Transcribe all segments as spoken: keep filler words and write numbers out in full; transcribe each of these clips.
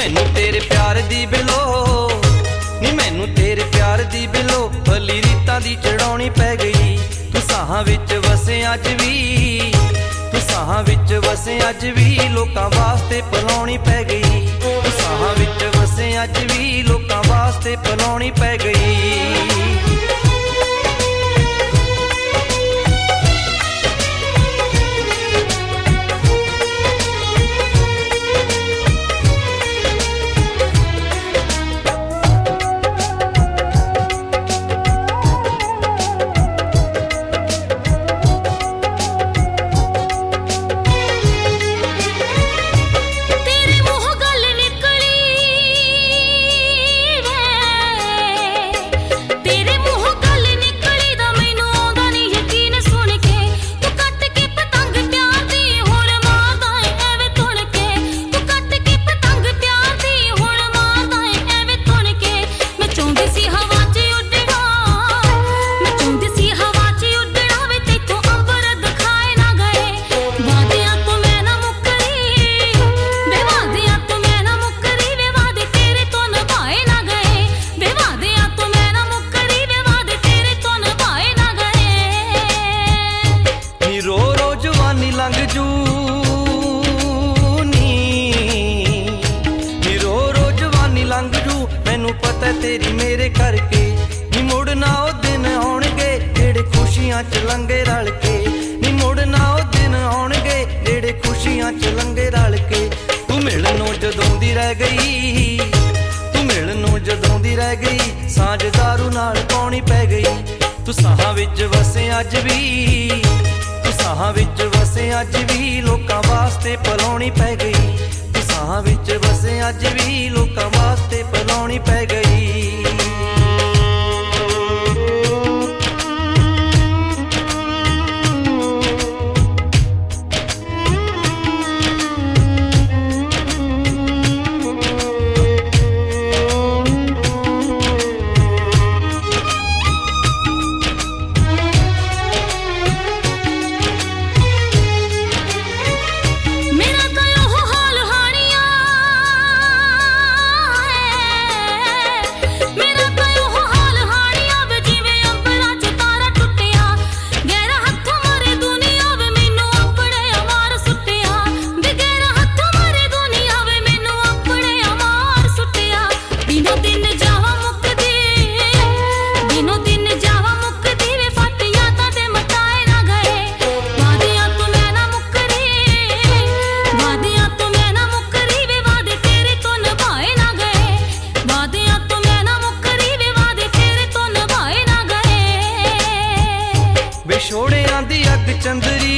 मैनू तेरे प्यार दी बिलो नी मैनू तेरे प्यार दी बिलो भली रीतां दी चढ़ाउणी पै गई। तू साहां विच वसे अज भी तू साहां विच वसे अज भी लोकां वास्ते पलाउणी पै गई। तू साहां विच वसे अज भी लोकां वास्ते पलाउणी पै गई। लंघ जू नी नी रो रो जवानी लंघ जू मैनू पता तेरी मेरे करके नी मुड़ ना ओ दिन आउणगे जेड़े खुशियां च लंघे रल के नी मुड़ ना ओ दिन आउणगे जेड़े खुशियां च लंघे रल के। तू मिलनों जदों दी रह गई तू मिलनों जदों दी रह गई सांझ दारू नाल पौनी पै गई। तू साहां विच वसे अज भी साहां विच वसे अज भी लोकां वास्ते पलाउणी पै गई। तू साहां विच वसे अज भी लोकां वास्ते पलाउणी पै गई। विछोड़ियां दी अग चंदरी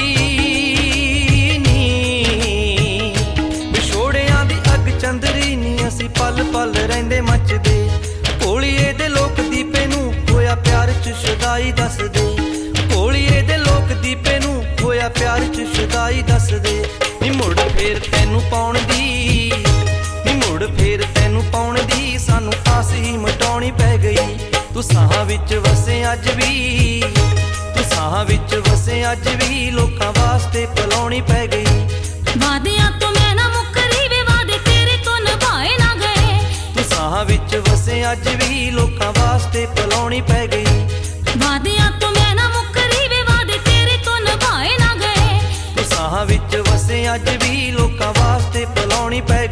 नी विछोड़ियां दी अग चंदरी नी असी पल पल रहिंदे मचदे। कोलिए दे लोक दीपे नू होया प्यार च शुदाई दस दे कोलिए दे लोक दीपे नू होया प्यार च शुदाई दस दे। नी मुड़ फेर तैनू पाउण दी नी मुड़ फेर तैनू पाउण दी सानू आस ही मटाउणी पै गई। तू साहां विच वसे अज भी तू साहां विच वसे अज भी लोकां वास्ते पलाउणी पै गई। वादियां तो मैं ना मुकरी वे वादे तेरे तो निभाए ना गए। तू साहां विच वसे अज भी लोकां वास्ते पलाउणी पै गई। वादियां तो मैं ना मुकरी वे वादे तेरे तो निभाए ना गए। तू साहां विच वसे अज भी लोकां वास्ते पलाउणी पै